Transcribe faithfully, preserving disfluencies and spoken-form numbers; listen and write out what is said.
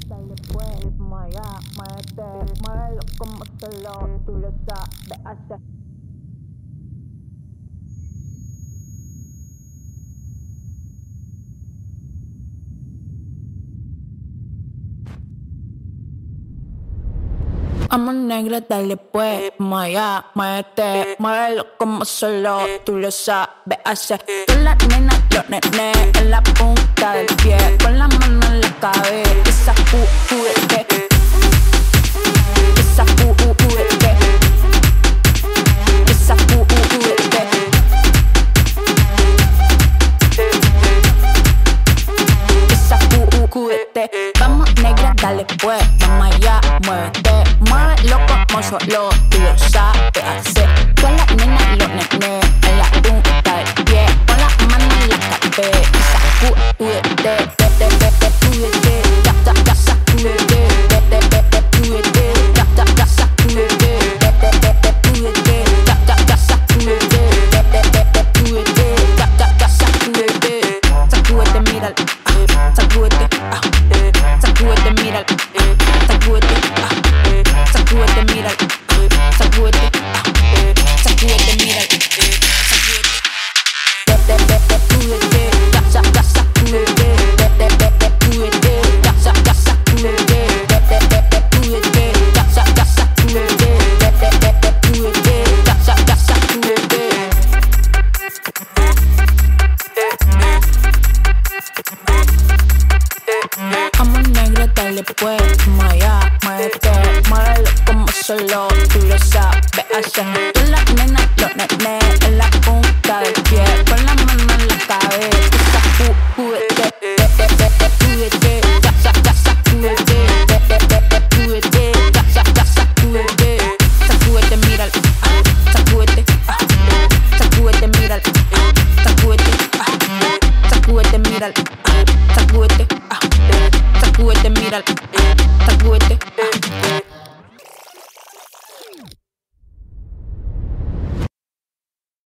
dale pues, mueve, muévete, muévelo como solo tú lo sabes hacer. Amor negra, dale pues, mueve, muévete, muévelo como solo tú lo sabes hacer. Con la nena, los nenes en la punta del pie, con la mano en la cabeza, juguete. Esa juguete. Esa juguete. Esa juguete. Vamos negra, dale pues, vamos allá, muévete. Muévelo como solo tú lo sabes hacer. Con la nena y los nenes en la punta del pie, con la mano en la cabeza, juguete. Amor negro, dale pues,